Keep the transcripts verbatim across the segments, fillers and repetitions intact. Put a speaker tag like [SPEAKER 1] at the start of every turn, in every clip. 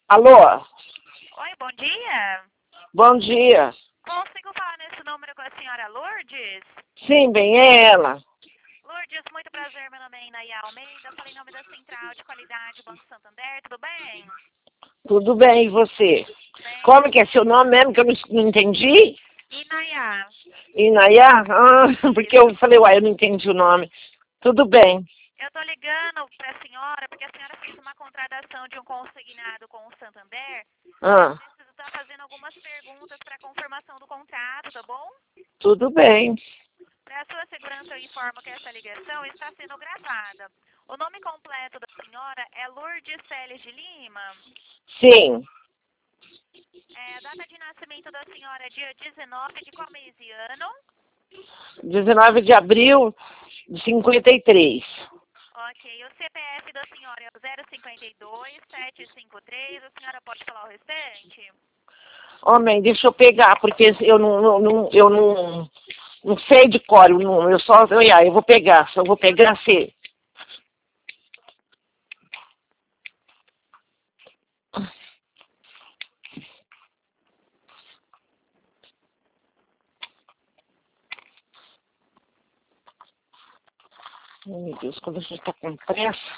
[SPEAKER 1] Alô?
[SPEAKER 2] Oi, bom dia.
[SPEAKER 1] Bom dia.
[SPEAKER 2] Consigo falar nesse número com a senhora Lourdes?
[SPEAKER 1] Sim, bem, é ela.
[SPEAKER 2] Lourdes, muito prazer, meu nome é Inaya Almeida, falei em nome da Central de Qualidade Banco Santander, tudo bem?
[SPEAKER 1] Tudo bem, e você?
[SPEAKER 2] Bem,
[SPEAKER 1] Como que é seu nome mesmo que eu não, não entendi?
[SPEAKER 2] Inaya,
[SPEAKER 1] Inayá? Ah, porque eu
[SPEAKER 2] isso.
[SPEAKER 1] falei, uai, eu não entendi o nome. Tudo bem.
[SPEAKER 2] Eu tô ligando pra senhora porque a senhora fez uma contratação de um consignado com o Santander e eu
[SPEAKER 1] Ah,
[SPEAKER 2] preciso estar fazendo algumas perguntas para confirmação do contrato, tá bom?
[SPEAKER 1] tudo bem.
[SPEAKER 2] Para sua segurança, eu informo que essa ligação está sendo gravada. O nome completo da senhora é Lourdes Celes de Lima.
[SPEAKER 1] Sim,
[SPEAKER 2] É, a data de nascimento da senhora é dia dezenove de qual mês e ano?
[SPEAKER 1] dezenove de abril de cinquenta e três.
[SPEAKER 2] Ok, o C P F da senhora é o zero cinco dois, sete cinco três. A senhora pode falar o restante?
[SPEAKER 1] Homem, deixa eu pegar, porque eu não, não, não- eu não, não sei de cor o número, eu só, olha, eu vou pegar, só vou pegar se. Ai, meu Deus, quando a gente tá com pressa.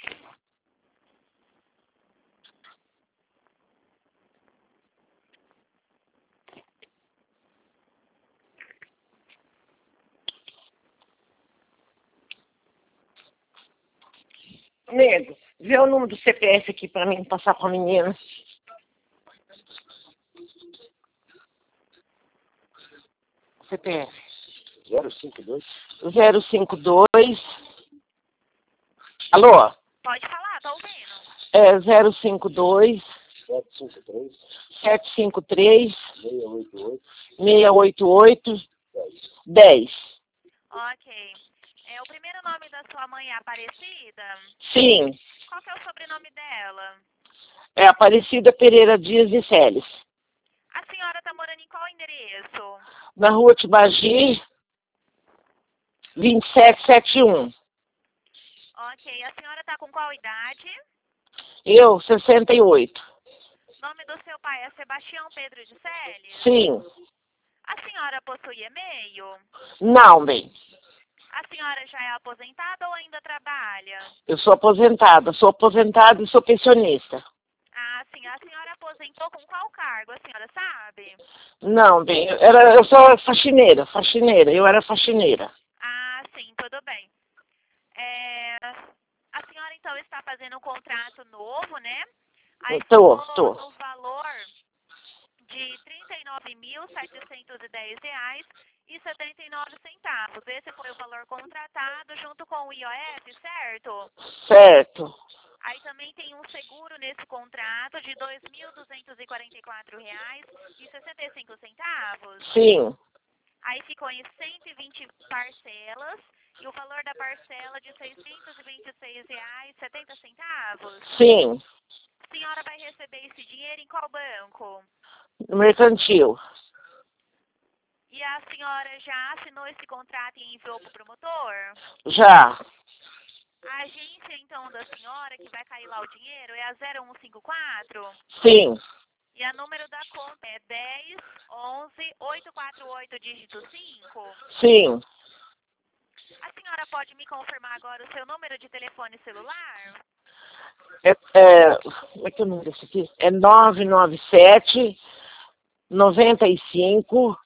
[SPEAKER 1] Nego, vê o número do C P F aqui pra mim passar pra menina. C P F. zero cinco dois. zero cinco dois. Alô?
[SPEAKER 2] Pode falar, tá ouvindo?
[SPEAKER 1] É zero cinco dois. sete cinco três. seis oito oito. dez.
[SPEAKER 2] Ok. É, o primeiro nome da sua mãe é Aparecida?
[SPEAKER 1] Sim,
[SPEAKER 2] Qual que é o sobrenome dela?
[SPEAKER 1] é Aparecida Pereira Dias de Celes.
[SPEAKER 2] A senhora tá morando em qual endereço?
[SPEAKER 1] Na rua Tibagi, vinte e sete setenta e um.
[SPEAKER 2] Ok, a senhora tá com qual idade?
[SPEAKER 1] Eu, sessenta e oito.
[SPEAKER 2] Nome do seu pai é Sebastião Pedro de Celes?
[SPEAKER 1] Sim.
[SPEAKER 2] A senhora possui e-mail?
[SPEAKER 1] Não, bem.
[SPEAKER 2] A senhora já é aposentada ou ainda trabalha?
[SPEAKER 1] Eu sou aposentada. Sou aposentada e sou pensionista.
[SPEAKER 2] Ah, sim. A senhora aposentou com qual cargo? A senhora sabe?
[SPEAKER 1] Não, bem, eu, era, eu sou faxineira, faxineira, eu era faxineira.
[SPEAKER 2] Ah, sim, tudo bem. É, a senhora, então, está fazendo um contrato novo, né? Aí
[SPEAKER 1] Tô,
[SPEAKER 2] ficou
[SPEAKER 1] tô.
[SPEAKER 2] no valor de trinta e nove mil setecentos e dez reais e setenta e nove centavos. Esse foi o valor contratado junto com o I O F, certo?
[SPEAKER 1] Certo.
[SPEAKER 2] Aí também tem um seguro nesse contrato de dois mil duzentos e quarenta e quatro reais e sessenta e cinco centavos.
[SPEAKER 1] Sim,
[SPEAKER 2] Aí ficou em cento e vinte parcelas e o valor da parcela de seiscentos e vinte e seis reais e setenta centavos.
[SPEAKER 1] sim.
[SPEAKER 2] A senhora vai receber esse dinheiro em qual banco?
[SPEAKER 1] Mercantil.
[SPEAKER 2] E a senhora já assinou esse contrato e enviou para o promotor?
[SPEAKER 1] Já.
[SPEAKER 2] A agência, então, da senhora, que vai cair lá o dinheiro, é a zero um cinco quatro?
[SPEAKER 1] Sim,
[SPEAKER 2] E a número da conta é dez, onze, oito quatro oito, dígito cinco?
[SPEAKER 1] sim.
[SPEAKER 2] A senhora pode me confirmar agora o seu número de telefone celular?
[SPEAKER 1] É, é, como é que é o número desse aqui? É nove nove sete, noventa e cinco.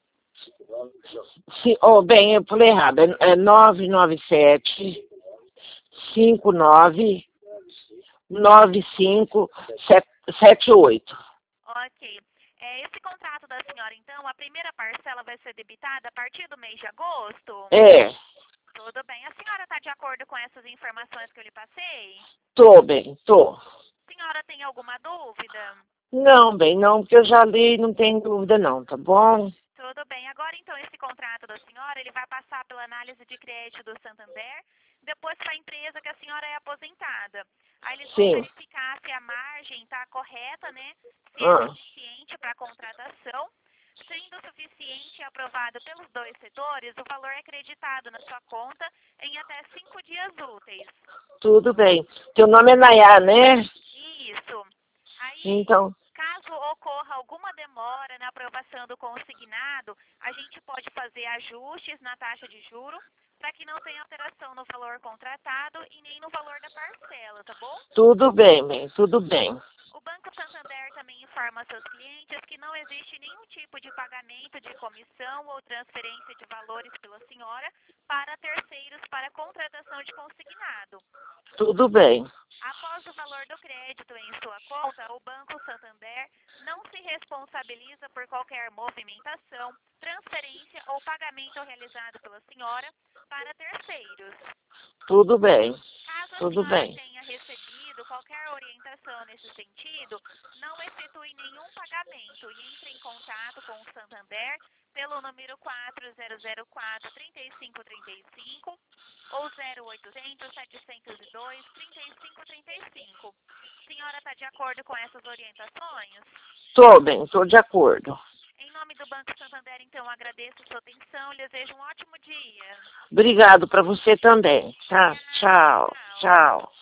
[SPEAKER 1] Sim, oh, bem, eu falei errado. É, é nove nove sete, cinco nove, nove cinco sete oito.
[SPEAKER 2] Ok. É, esse contrato da senhora, então, a primeira parcela vai ser debitada a partir do mês de agosto?
[SPEAKER 1] É,
[SPEAKER 2] Tudo bem. A senhora está de acordo com essas informações que eu lhe passei?
[SPEAKER 1] tô bem, tô.
[SPEAKER 2] A senhora tem alguma dúvida?
[SPEAKER 1] Não, bem, não, porque eu já li, não tem dúvida não, tá bom?
[SPEAKER 2] Tudo bem. Agora, então, esse contrato da senhora, ele vai passar pela análise de crédito do Santander, depois para a empresa que a senhora é aposentada. Aí eles vão
[SPEAKER 1] Sim.
[SPEAKER 2] verificar se a margem está correta, né? Se é
[SPEAKER 1] Ah,
[SPEAKER 2] suficiente para a contratação. Sendo suficiente e aprovado pelos dois setores, o valor é creditado na sua conta em até cinco dias úteis.
[SPEAKER 1] tudo bem. Teu nome é Nayá, né?
[SPEAKER 2] Isso. Aí
[SPEAKER 1] Então,
[SPEAKER 2] caso ocorra alguma demora na aprovação do consignado, a gente pode fazer ajustes na taxa de juro para que não tenha alteração no valor contratado e nem no valor da parcela, tá bom?
[SPEAKER 1] tudo bem, bem, tudo bem.
[SPEAKER 2] O Banco Santander também informa seus clientes que não existe nenhum tipo de pagamento de comissão ou transferência de valores pela senhora para terceiros para contratação de consignado.
[SPEAKER 1] Tudo bem.
[SPEAKER 2] Após o valor do crédito em sua conta, o Banco Santander não se responsabiliza por qualquer movimentação, transferência ou pagamento realizado pela senhora para terceiros.
[SPEAKER 1] Tudo bem.
[SPEAKER 2] Caso a
[SPEAKER 1] Tudo
[SPEAKER 2] senhora
[SPEAKER 1] bem.
[SPEAKER 2] tenha recebido qualquer orientação nesse sentido, não efetue nenhum pagamento e entre em contato com o Santander pelo número quatro zero zero quatro, três cinco três cinco ou zero oitocentos, setecentos e dois, trinta e cinco trinta e cinco. A senhora está de acordo com essas orientações?
[SPEAKER 1] Tô bem, estou de acordo.
[SPEAKER 2] Em nome do Banco Santander, então, agradeço a sua atenção e desejo um ótimo dia.
[SPEAKER 1] Obrigado para você também, tá? Tchau, tchau.